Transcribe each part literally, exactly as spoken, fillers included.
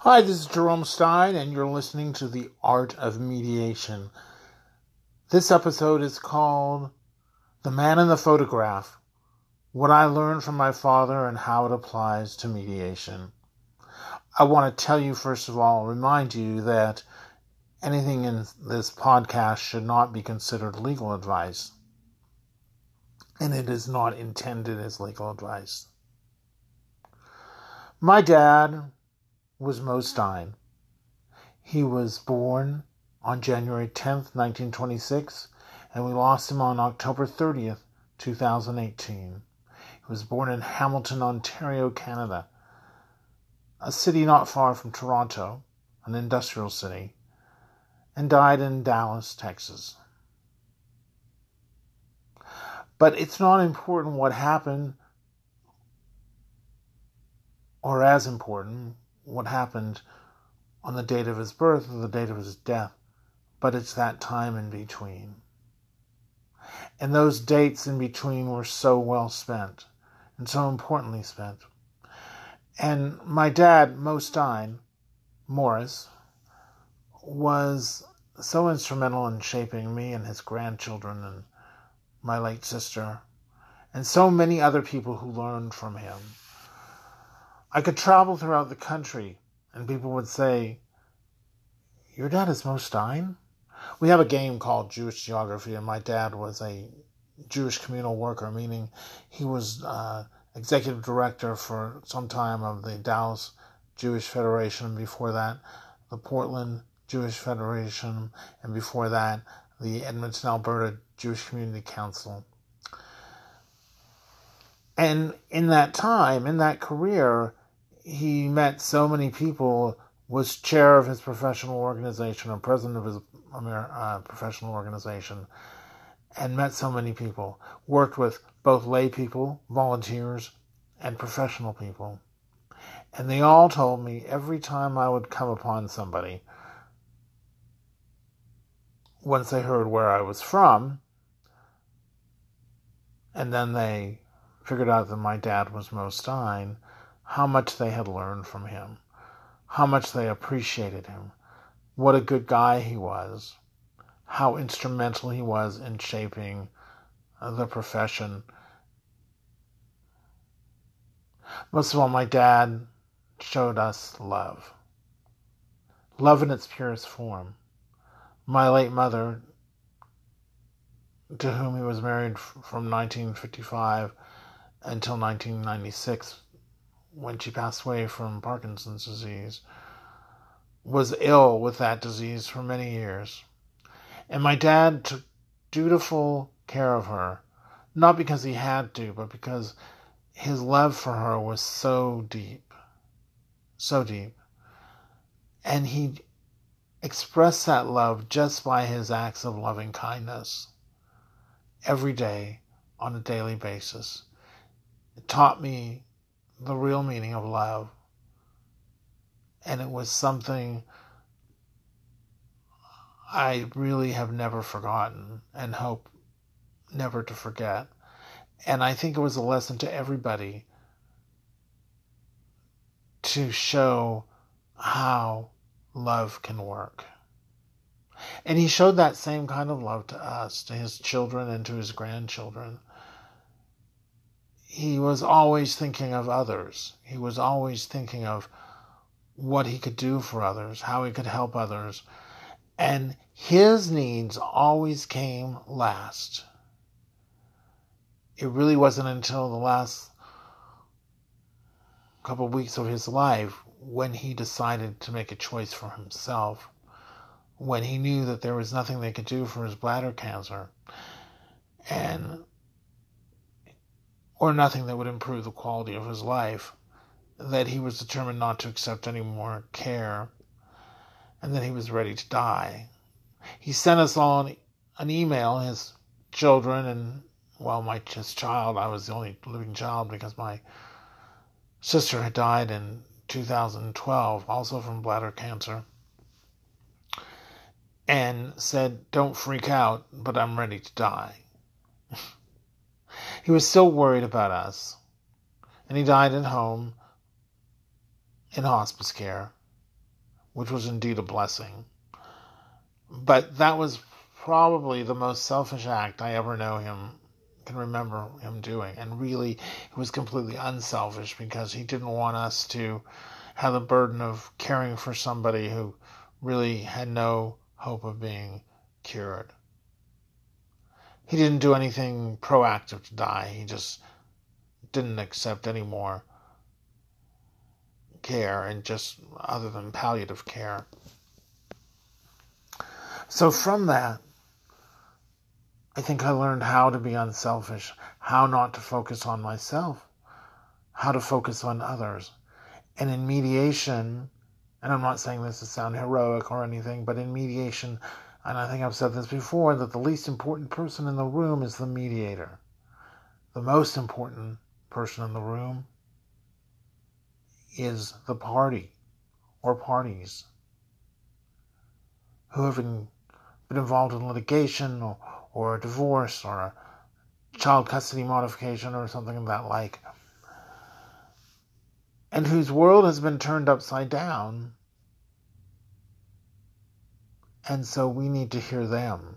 Hi, this is Jerome Stein, and you're listening to The Art of Mediation. This episode is called The Man in the Photograph, What I Learned from My Father and How It Applies to Mediation. I want to tell you, first of all, remind you that anything in this podcast should not be considered legal advice, and it is not intended as legal advice. My dad was Moe Stein. He was born on January tenth, nineteen twenty-six, and we lost him on October thirtieth, two thousand eighteen. He was born in Hamilton, Ontario, Canada, a city not far from Toronto, an industrial city, and died in Dallas, Texas. But it's not important what happened, or as important, what happened on the date of his birth or the date of his death, but it's that time in between. And those dates in between were so well spent and so importantly spent. And my dad, Moe Stein, Morris, was so instrumental in shaping me and his grandchildren and my late sister, and so many other people who learned from him. I could travel throughout the country and people would say, "Your dad is Moe Stein?" We have a game called Jewish Geography, and my dad was a Jewish communal worker, meaning he was uh, executive director for some time of the Dallas Jewish Federation, and before that, the Portland Jewish Federation, and before that, the Edmonton, Alberta Jewish Community Council. And in that time, in that career, he met so many people, was chair of his professional organization or president of his uh, professional organization, and met so many people, worked with both lay people, volunteers, and professional people. And they all told me every time I would come upon somebody, once they heard where I was from, and then they figured out that my dad was Moe Stein, how much they had learned from him, how much they appreciated him, what a good guy he was, how instrumental he was in shaping the profession. Most of all, my dad showed us love. Love in its purest form. My late mother, to whom he was married from nineteen fifty-five until nineteen ninety-six, when she passed away from Parkinson's disease, was ill with that disease for many years. And my dad took dutiful care of her, not because he had to, but because his love for her was so deep, so deep. And he expressed that love just by his acts of loving kindness every day on a daily basis. It taught me the real meaning of love. And it was something I really have never forgotten and hope never to forget. And I think it was a lesson to everybody to show how love can work. And he showed that same kind of love to us, to his children and to his grandchildren. He was always thinking of others. He was always thinking of what he could do for others, how he could help others. And his needs always came last. It really wasn't until the last couple of weeks of his life when he decided to make a choice for himself, when he knew that there was nothing they could do for his bladder cancer, and or nothing that would improve the quality of his life, that he was determined not to accept any more care, and that he was ready to die. He sent us all an, an email, his children, and, well, my his child. I was the only living child because my sister had died in two thousand twelve, also from bladder cancer, and said, "Don't freak out, but I'm ready to die." He was still worried about us, and he died at home in hospice care. which was indeed a blessing. But that was probably the most selfish act I ever know him, can remember him doing. And really, it was completely unselfish because he didn't want us to have the burden of caring for somebody who really had no hope of being cured. He didn't do anything proactive to die. He just didn't accept any more care, and just other than palliative care. So from that, I think I learned how to be unselfish, how not to focus on myself, how to focus on others. And in mediation, and I'm not saying this to sound heroic or anything, but in mediation, and I think I've said this before, that the least important person in the room is the mediator. The most important person in the room is the party or parties who have been, been involved in litigation or, or a divorce or a child custody modification or something of that like, and whose world has been turned upside down. And so we need to hear them.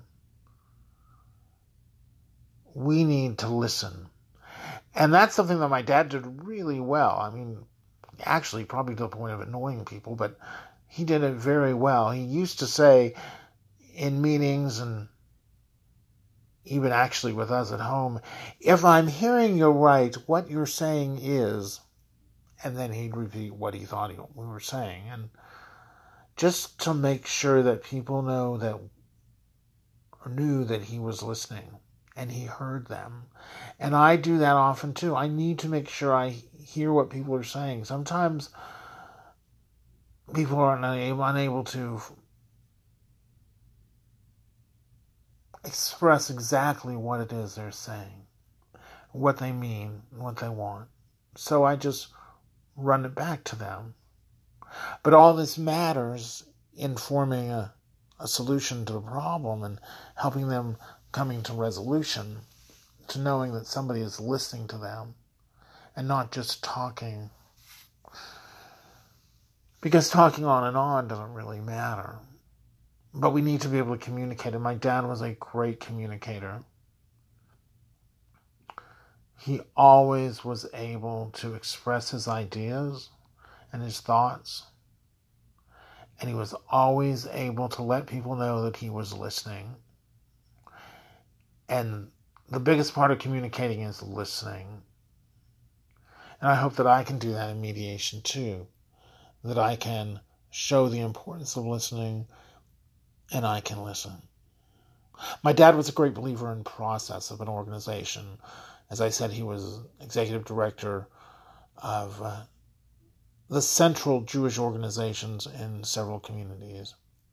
We need to listen. And that's something that my dad did really well. I mean, actually, probably to the point of annoying people, but he did it very well. He used to say in meetings and even actually with us at home, if I'm hearing you right, what you're saying is, and then he'd repeat what he thought he, we were saying. And just to make sure that people know that, or knew that he was listening and he heard them. And I do that often too. I need to make sure I hear what people are saying. Sometimes people are unable, unable to express exactly what it is they're saying, what they mean, what they want. So I just run it back to them. But all this matters in forming a, a solution to the problem and helping them coming to resolution, to knowing that somebody is listening to them and not just talking. Because talking on and on doesn't really matter. But we need to be able to communicate. And my dad was a great communicator. He always was able to express his ideas and his thoughts. And he was always able to let people know that he was listening. And the biggest part of communicating is listening. And I hope that I can do that in mediation too. That I can show the importance of listening and I can listen. My dad was a great believer in process of an organization. As I said, he was executive director of uh, the central Jewish organizations in several communities.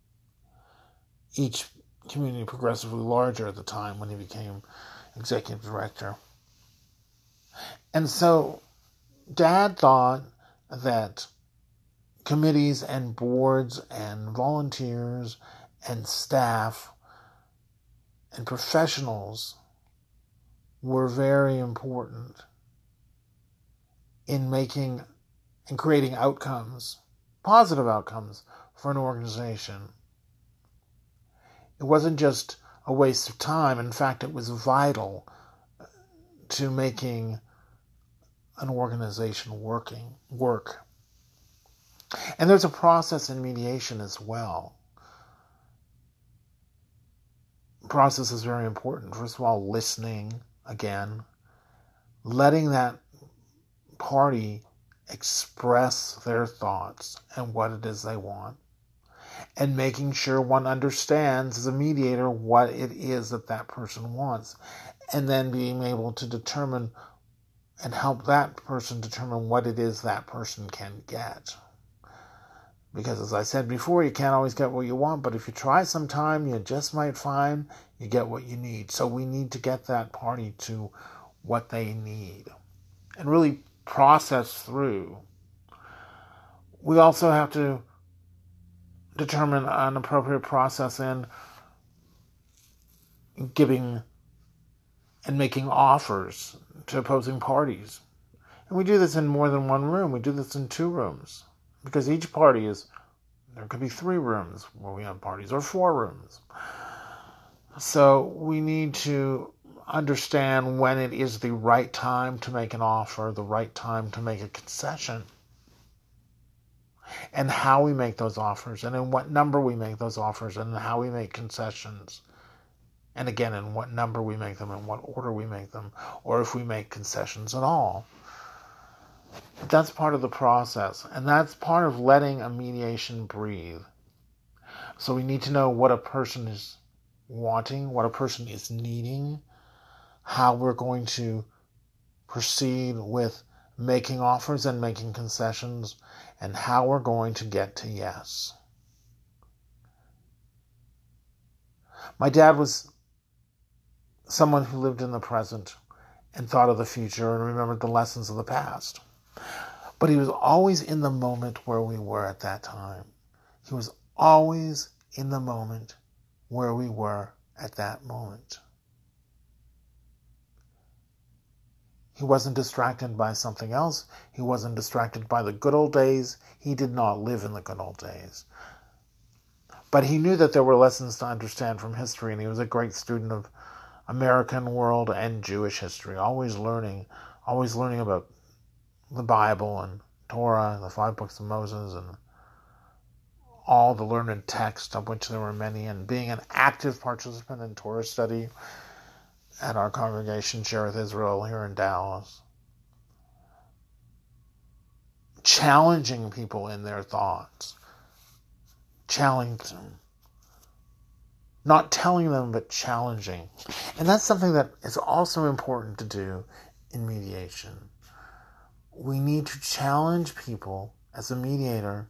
Each community progressively larger at the time when he became executive director. And so Dad thought that committees and boards and volunteers and staff and professionals were very important in making and creating outcomes, positive outcomes for an organization. It wasn't just a waste of time. In fact, it was vital to making an organization working work. And there's a process in mediation as well. The process is very important. First of all, listening again, letting that party express their thoughts and what it is they want, and making sure one understands as a mediator what it is that that person wants, and then being able to determine and help that person determine what it is that person can get. Because as I said before, you can't always get what you want, but if you try sometime, you just might find you get what you need. So we need to get that party to what they need and really process through. We also have to determine an appropriate process in giving and making offers to opposing parties. And we do this in more than one room. We do this in two rooms because each party is There could be three rooms where we have parties, or four rooms. So we need to understand when it is the right time to make an offer, the right time to make a concession, and how we make those offers, and in what number we make those offers, and how we make concessions. And again, in what number we make them, in what order we make them, or if we make concessions at all. That's part of the process, and that's part of letting a mediation breathe. So we need to know what a person is wanting, what a person is needing, how we're going to proceed with making offers and making concessions, and how we're going to get to yes. My dad was someone who lived in the present and thought of the future and remembered the lessons of the past. But he was always in the moment where we were at that time. He was always in the moment where we were at that moment. He wasn't distracted by something else. He wasn't distracted by the good old days. He did not live in the good old days. But he knew that there were lessons to understand from history, and he was a great student of American world and Jewish history, always learning, always learning about the Bible and Torah, the five books of Moses, and all the learned texts, of which there were many, and being an active participant in Torah study at our congregation, Shereth Israel, here in Dallas. Challenging people in their thoughts. Challenging them. Not telling them, but challenging. And that's something that is also important to do in mediation. We need to challenge people as a mediator,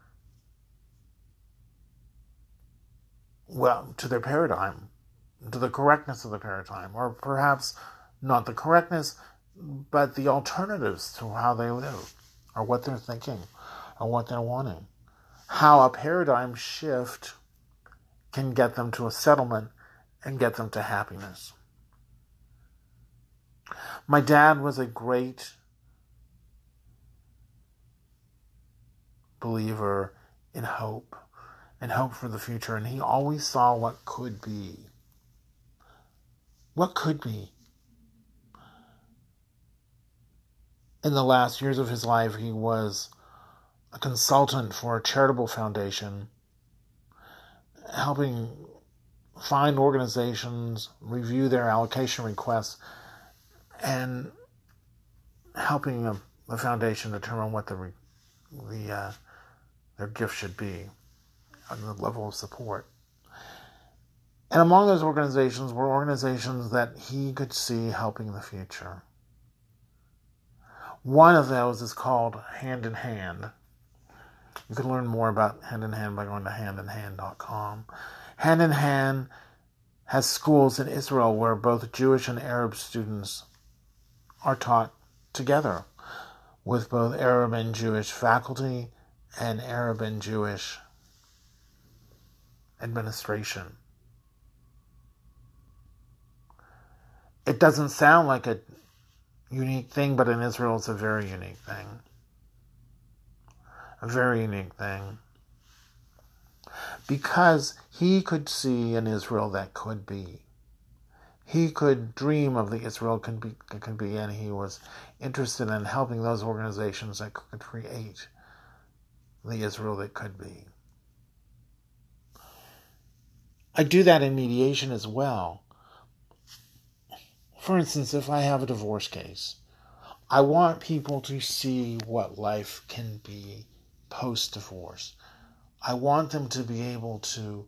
well, to their paradigm, to the correctness of the paradigm, or perhaps not the correctness, but the alternatives to how they live, or what they're thinking, or what they're wanting. How a paradigm shift can get them to a settlement and get them to happiness. My dad was a great believer in hope, and hope for the future, and he always saw what could be. What could be? In the last years of his life, he was a consultant for a charitable foundation, helping find organizations, review their allocation requests, and helping the, the foundation determine what the the uh, their gift should be on the level of support. And among those organizations were organizations that he could see helping the future. One of those is called Hand in Hand. You can learn more about Hand in Hand by going to hand in hand dot com. Hand in Hand has schools in Israel where both Jewish and Arab students are taught together, with both Arab and Jewish faculty and Arab and Jewish administration. It doesn't sound like a unique thing, but in Israel it's a very unique thing. A very unique thing. Because he could see an Israel that could be. He could dream of the Israel could be, could be, and he was interested in helping those organizations that could create the Israel that could be. I do that in mediation as well. For instance, if I have a divorce case, I want people to see what life can be post-divorce. I want them to be able to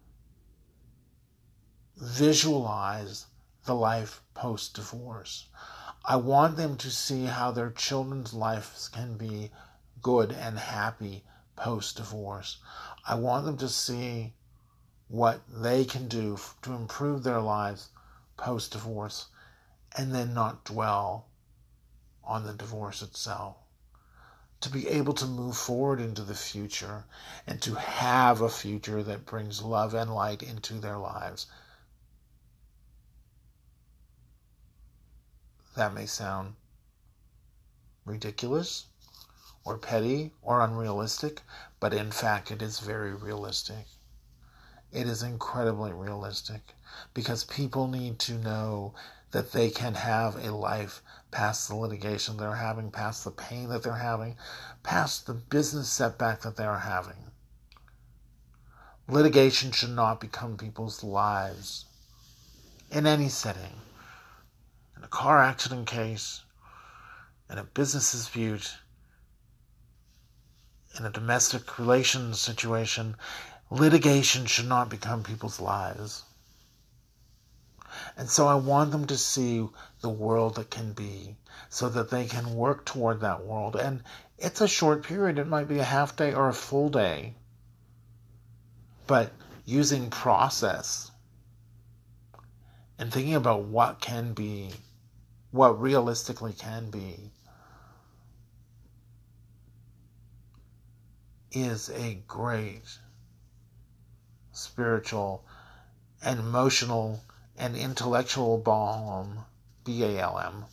visualize the life post-divorce. I want them to see how their children's lives can be good and happy post-divorce. I want them to see what they can do to improve their lives post-divorce, and then not dwell on the divorce itself. To be able to move forward into the future and to have a future that brings love and light into their lives. That may sound ridiculous or petty or unrealistic, but in fact it is very realistic. It is incredibly realistic because people need to know that they can have a life past the litigation they're having, past the pain that they're having, past the business setback that they're having. Litigation should not become people's lives in any setting. In a car accident case, in a business dispute, in a domestic relations situation, litigation should not become people's lives. And so I want them to see the world that can be so that they can work toward that world. And it's a short period. It might be a half day or a full day. But using process and thinking about what can be, what realistically can be, is a great spiritual and emotional and intellectual balm, B A L M.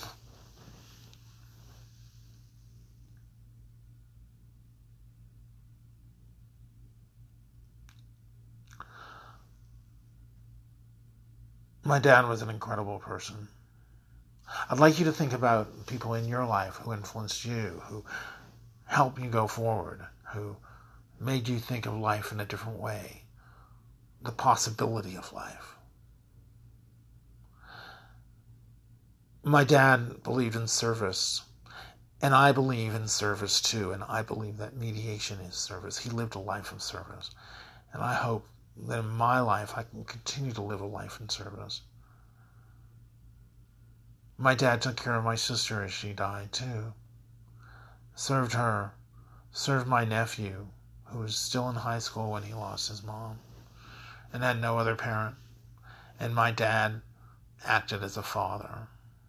My dad was an incredible person. I'd like you to think about people in your life who influenced you, who helped you go forward, who made you think of life in a different way, the possibility of life. My dad believed in service, and I believe in service too, and I believe that mediation is service. He lived a life of service, and I hope that in my life I can continue to live a life in service. My dad took care of my sister as she died too, served her, served my nephew, who was still in high school when he lost his mom, and had no other parent, and my dad acted as a father.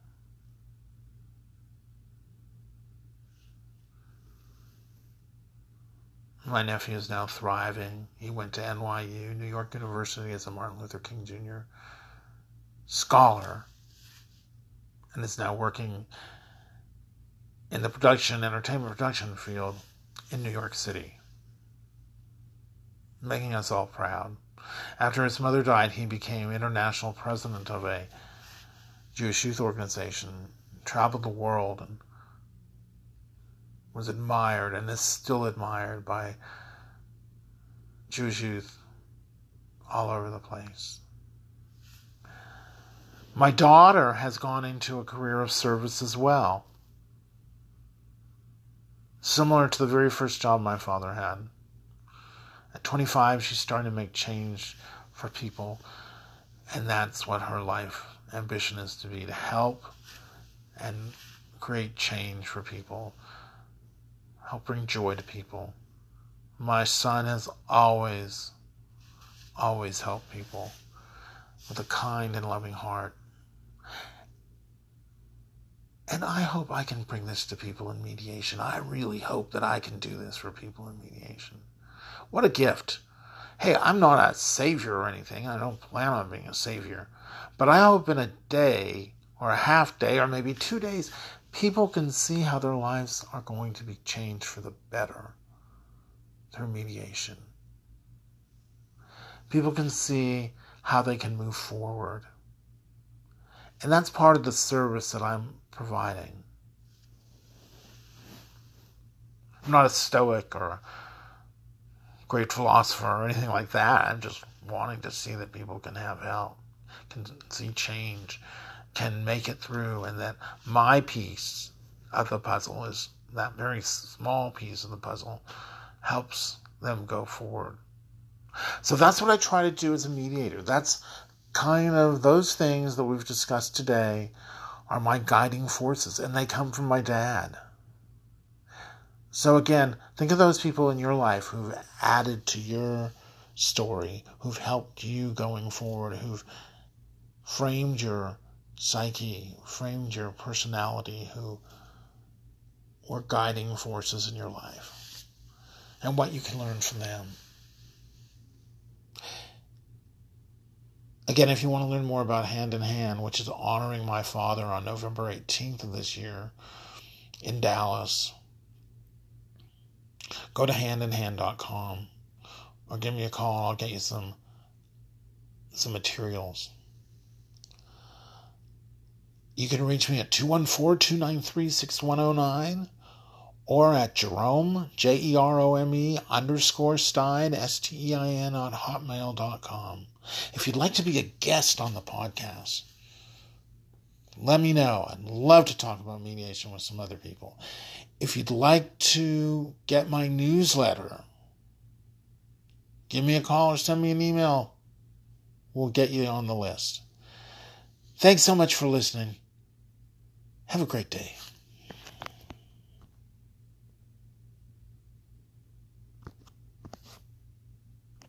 My nephew is now thriving. He went to N Y U, New York University, as a Martin Luther King Junior scholar, and is now working in the production, entertainment production field in New York City, making us all proud. After his mother died, he became international president of a Jewish youth organization, traveled the world, and was admired and is still admired by Jewish youth all over the place. My daughter has gone into a career of service as well, similar to the very first job my father had. At twenty-five, she's starting to make change for people, and that's what her life ambition is to be, to help and create change for people, help bring joy to people. My son has always, always helped people with a kind and loving heart. And I hope I can bring this to people in mediation. I really hope that I can do this for people in mediation. What a gift. Hey, I'm not a savior or anything. I don't plan on being a savior. But I hope in a day or a half day or maybe two days, people can see how their lives are going to be changed for the better through mediation. People can see how they can move forward. And that's part of the service that I'm providing. I'm not a stoic or a great philosopher or anything like that. I'm just wanting to see that people can have help, can see change, can make it through, and that my piece of the puzzle is that very small piece of the puzzle helps them go forward. So that's what I try to do as a mediator. That's kind of those things that we've discussed today are my guiding forces, and they come from my dad. So again, think of those people in your life who've added to your story, who've helped you going forward, who've framed your psyche, framed your personality, who were guiding forces in your life, and what you can learn from them. Again, if you want to learn more about Hand in Hand, which is honoring my father on November eighteenth of this year in Dallas, go to hand in hand dot com or give me a call. I'll get you some some materials. You can reach me at two one four, two nine three, six one zero nine or at Jerome, J E R O M E underscore Stein, S T E I N, on hotmail dot com. If you'd like to be a guest on the podcast, let me know. I'd love to talk about mediation with some other people. If you'd like to get my newsletter, give me a call or send me an email. We'll get you on the list. Thanks so much for listening. Have a great day.